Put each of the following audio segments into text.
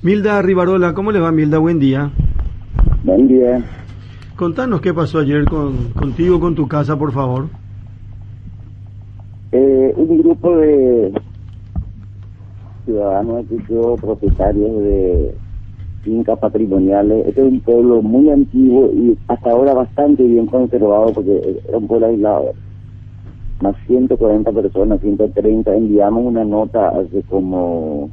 Milda Rivarola, ¿cómo le va, Milda? Buen día. Buen día. Contanos qué pasó ayer contigo, con tu casa, por favor. Un grupo de ciudadanos que son propietarios de fincas patrimoniales. Este es un pueblo muy antiguo y hasta ahora bastante bien conservado porque era un pueblo aislado. Más 140 personas, 130, enviamos una nota hace como...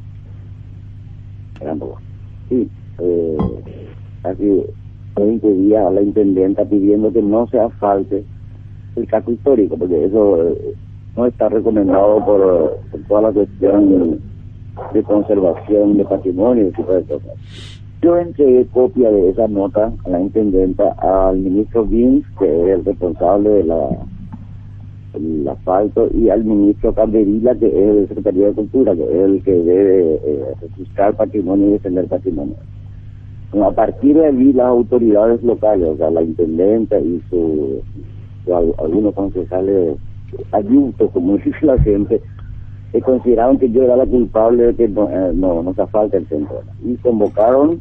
hace 20 días a la intendenta pidiendo que no se asfalte el casco histórico, porque eso no está recomendado por toda la cuestión de conservación de patrimonio y tipo de cosas. Yo entregué copia de esa nota a la intendenta al ministro Vins, que es el responsable de el asfalto, y al ministro Calderilla, que es el secretario de Cultura, que es el que debe registrar patrimonio y defender patrimonio. Bueno, a partir de allí las autoridades locales, o sea, la intendenta y algunos concejales adultos, como dice la gente, consideraron que yo era la culpable de que no se asfalte el centro. Y convocaron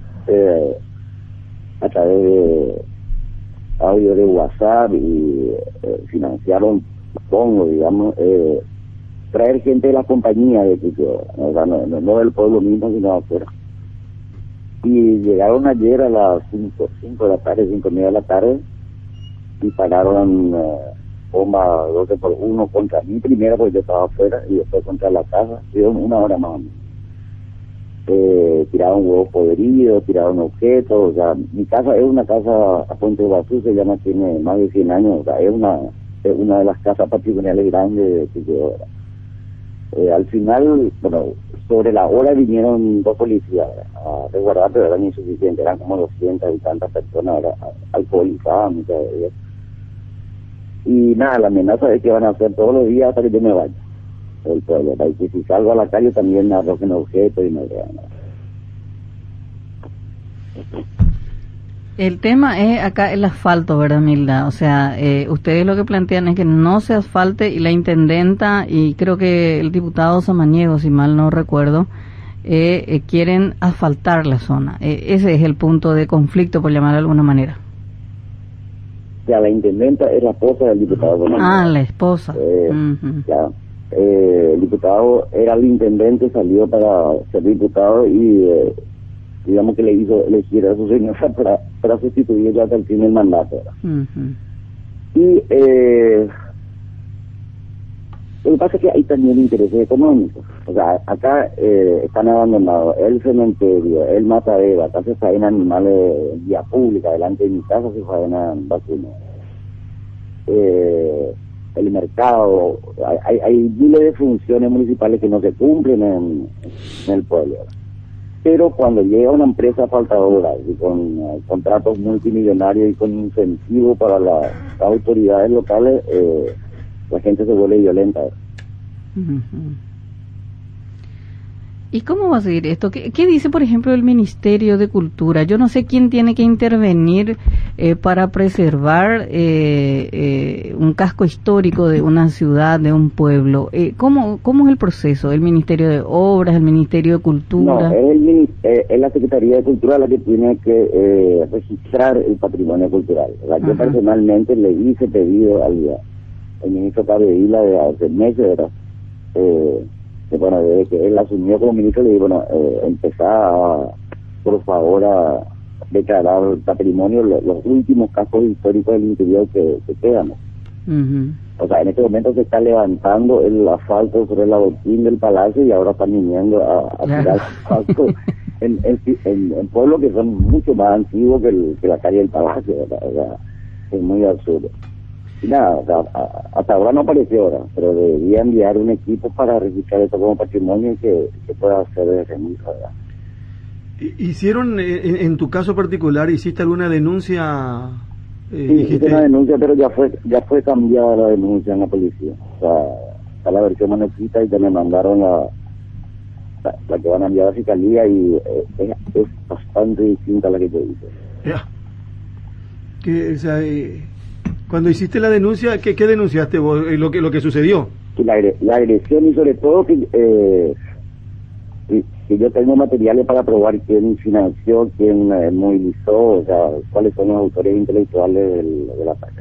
a través de audio de WhatsApp y financiaron, supongo, digamos, traer gente de la compañía de Quiqueo, o sea, no del pueblo mismo, sino afuera. Y llegaron ayer a las 5 de la tarde, 5:30 de la tarde, y pararon bomba 12x1 contra mí primero, porque yo estaba afuera, y después contra la casa. Tuvieron una hora más o menos. Tiraron huevos podridos, tiraron objetos. O sea, mi casa es una casa a Puente Guazú, se llama, tiene más de 100 años. O sea, es una de las casas patrimoniales grandes que yo era. Al final, bueno, sobre la hora vinieron 2 policías a resguardar, pero eran insuficientes, eran como 200 y tantas personas alcoholizadas, muchas de ellas. Y nada, la amenaza es que van a hacer todos los días hasta que yo me vaya del pueblo, y que si salgo a la calle también me arrojen objetos y no vean nada. El tema es acá el asfalto, ¿verdad, Milda? O sea, ustedes lo que plantean es que no se asfalte, y la intendenta y creo que el diputado Samaniego, si mal no recuerdo, quieren asfaltar la zona. Ese es el punto de conflicto, por llamar de alguna manera. Ya, la intendenta es la esposa del diputado Samaniego. Ah, la esposa. Ya, el diputado era el intendente, salió para ser diputado y... digamos que le hizo elegir a su señora para sustituir ya hasta el fin del mandato. Y lo que pasa es que hay también intereses económicos. O sea, acá están abandonados el cementerio, el matadero, acá se faenan animales en vía pública, delante de mi casa se faenan vacunas. El mercado, hay miles de funciones municipales que no se cumplen en el pueblo. Pero cuando llega una empresa asfaltadora y con contratos multimillonarios y con incentivos para las autoridades locales, la gente se vuelve violenta. ¿Y cómo va a seguir esto? ¿Qué dice, por ejemplo, el Ministerio de Cultura? Yo no sé quién tiene que intervenir para preservar un casco histórico de una ciudad, de un pueblo. ¿Cómo es el proceso? ¿El Ministerio de Obras, el Ministerio de Cultura? No, es la Secretaría de Cultura la que tiene que registrar el patrimonio cultural. Yo personalmente le hice pedido al ministro Cabedilla de hace meses, ¿verdad? Bueno, desde que él asumió como ministro, le digo, bueno, empezar, por favor, a declarar patrimonio los últimos cascos históricos del interior que quedan. O sea, en este momento se está levantando el asfalto sobre el adoquín del palacio y ahora están viniendo a tirar asfalto en pueblos que son mucho más antiguos que la calle del palacio, ¿verdad? O sea, es muy absurdo. Y nada, o sea, hasta ahora no apareció ahora, pero debería enviar un equipo para registrar esto como patrimonio y que pueda ser de remisa, ¿verdad? ¿Hicieron, en tu caso particular, hiciste alguna denuncia? Sí, hice una denuncia, pero ya fue cambiada la denuncia en la policía. O sea, está la versión manuscrita y ya me mandaron la que van a enviar a Fiscalía y es bastante distinta a la que yo hice. Ya. O sea, cuando hiciste la denuncia, ¿qué denunciaste vos? Lo que sucedió. La agresión y sobre todo que que yo tengo materiales para probar quién financió, quién movilizó, o sea, cuáles son los autores intelectuales de la ataque.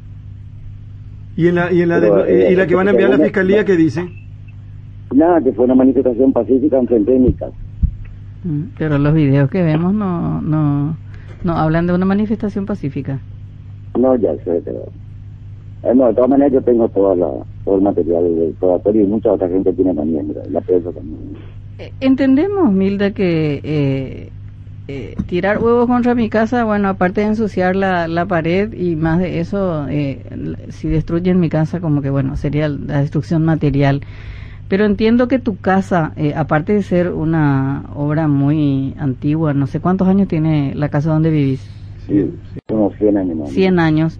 ¿Y la que van a enviar a la fiscalía qué dice? Nada, que fue una manifestación pacífica enfrente de mi casa. Pero los videos que vemos no hablan de una manifestación pacífica. No, ya sé, pero... no, de todas maneras yo tengo todo el material del probatorio y mucha otra gente tiene también, la prensa también. Entendemos, Milda, que tirar huevos contra mi casa, bueno, aparte de ensuciar la pared y más de eso, si destruyen mi casa, como que bueno, sería la destrucción material. Pero entiendo que tu casa, aparte de ser una obra muy antigua, no sé cuántos años tiene la casa donde vivís. Sí, como 100 años más. 100 años.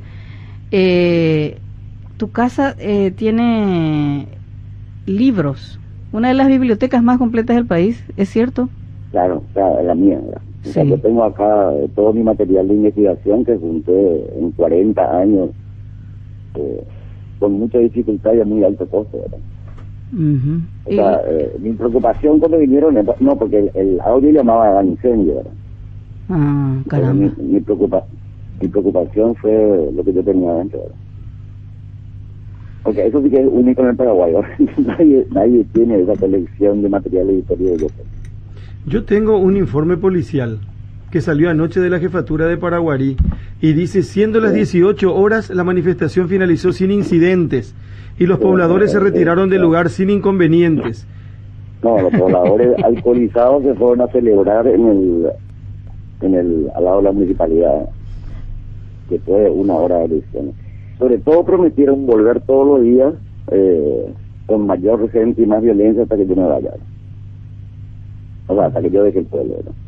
Tu casa tiene libros, una de las bibliotecas más completas del país, ¿es cierto? Claro, la mía. O sea, Sí. yo tengo acá todo mi material de investigación que junté en 40 años, con mucha dificultad y a muy alto costo, ¿verdad? Uh-huh. O sea, mi preocupación cuando vinieron, no, porque el audio llamaba a incendio, ¿verdad? Caramba. Mi preocupación fue lo que yo tenía adentro, ¿verdad? Porque eso sí que es único en el Paraguay, nadie tiene esa colección de material editorial de yo. Yo tengo un informe policial que salió anoche de la jefatura de Paraguarí y dice, siendo las 18 horas, la manifestación finalizó sin incidentes y los pobladores se retiraron del lugar sin inconvenientes. No, los pobladores alcoholizados se fueron a celebrar al lado de la municipalidad, que fue una hora de elecciones. Sobre todo prometieron volver todos los días con mayor gente y más violencia hasta que yo me vaya. O sea, hasta que yo deje el pueblo, ¿no?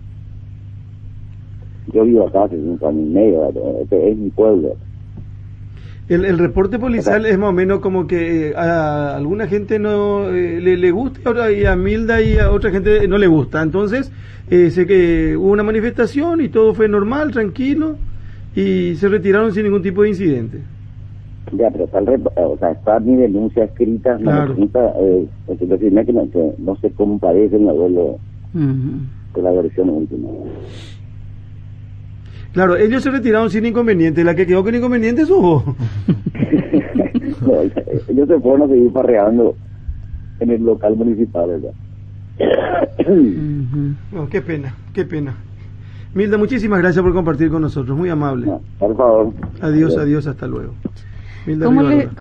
Yo vivo acá hace 5 años y medio, este es mi pueblo. El reporte policial es más o menos como que a alguna gente no le gusta y a Milda y a otra gente no le gusta. Entonces, sé que hubo una manifestación y todo fue normal, tranquilo, y se retiraron sin ningún tipo de incidente. Ya, pero está mi denuncia escrita, Claro. Que no se compadece en de la versión última. Claro, ellos se retiraron sin inconveniente, la que quedó con inconveniente sos vos. No, ellos se fueron a seguir parreando en el local municipal, ¿verdad? Oh, qué pena. Milda, muchísimas gracias por compartir con nosotros, muy amable. No, por favor. Adiós, hasta luego. Milda ¿Cómo Rivarola.